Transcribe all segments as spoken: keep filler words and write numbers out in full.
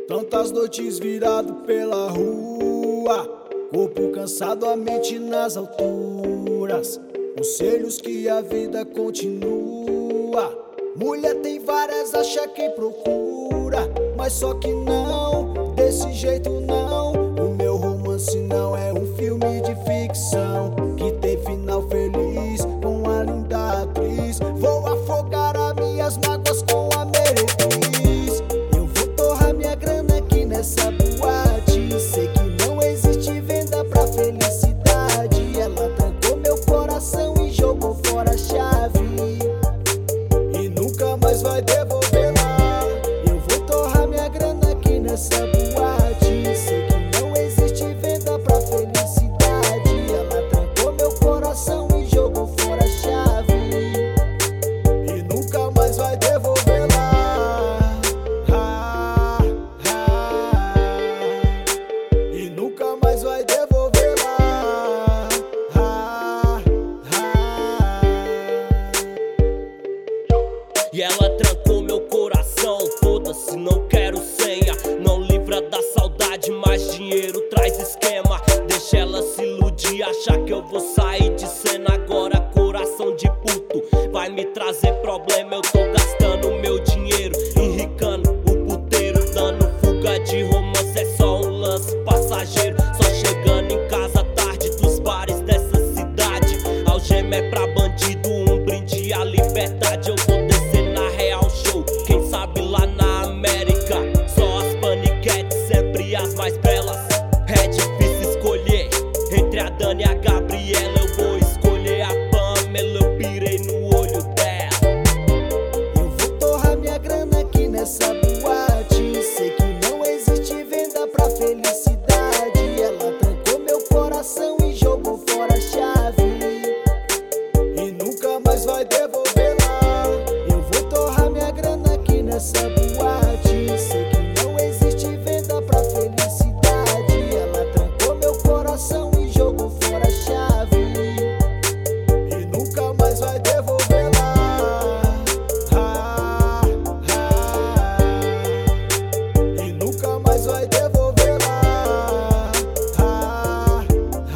Tantas noites virado pela rua, corpo cansado, a mente nas alturas. Conselhos que a vida continua. Mulher tem várias, acha quem procura, mas só que não, desse jeito não. O meu romance não é um filme de ficção que tem final feliz com a linda atriz. Vou afogar as minhas mágoas com a meretriz. Eu vou torrar minha grana aqui nessa boate. Sei que não existe venda pra felicidade. Ela trancou meu coração e jogou fora a chave e nunca mais vai devolver lá. Eu vou torrar minha grana aqui nessa boate. Sei que não existe venda pra felicidade. Ela trancou meu coração e jogou fora a chave e nunca mais vai devolver lá. Ah, ah, e nunca mais vai devolver lá. Ah, ah. E ela trancou meu coração, foda-se, não quero senha. Não livra da saudade, mas dinheiro traz esquema. Deixa ela se iludir, achar que eu vou sair de cena. Agora coração de puto vai me trazer problema. Eu tô gastando meu dinheiro, enricando o puteiro, dando fuga de romance, é só um lance passageiro. Só chegando em casa tarde dos bares dessa cidade. Algema é pra bandido, um brinde à liberdade. Eu vou descer na Real Show, quem sabe lá na América. Só as paniquetes, sempre as mais belas. É difícil escolher entre a Dani e a Gabriela. Eu vou escolher a Pamela, eu pirei no olho dela. Eu vou torrar minha grana aqui nessa boate. Sei que não existe venda pra felicidade. Ela trancou meu coração e jogou fora a chave e nunca mais vai devolver lá. Eu vou torrar minha grana aqui nessa boate. Sei que não existe venda pra felicidade. Ela trancou meu coração e jogou fora a chave e nunca mais vai devolver lá. Ah, ah, e nunca mais vai devolver lá. Ah,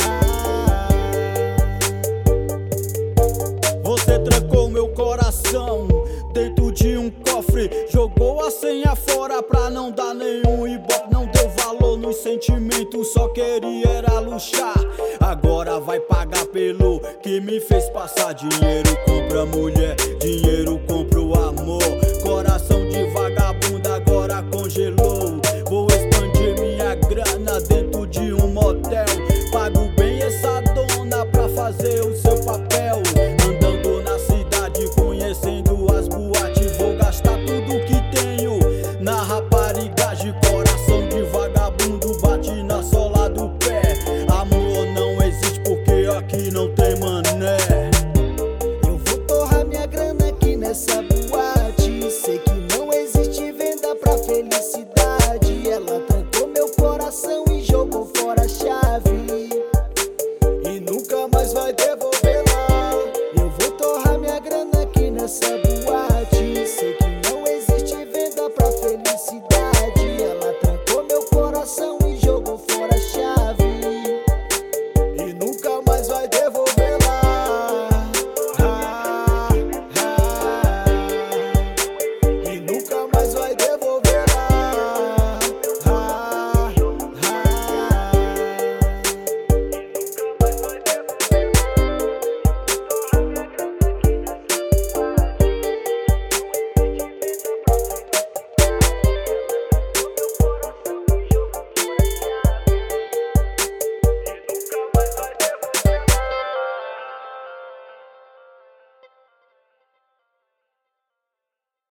ah. Você trancou meu coração dentro de um cofre, jogou a senha fora pra não dar nenhum ibope. Não deu valor nos sentimentos, só queria era luxar. Agora vai pagar pelo que me fez passar. Dinheiro compra mulher, dinheiro compra o amor. Coração de vagabundo agora congelou. Vou expandir minha grana dentro de um motel. Pago bem essa dona pra fazer o seu papel. Andando na cidade, conhecendo as boates. Vou gastar tudo que tenho na raparigagem. Coração de vagabundo bate na sola do pé. Amor não existe porque aqui não tem mané. Eu vou torrar minha grana aqui nessa boate. Sei que não existe venda pra felicidade. Ela trancou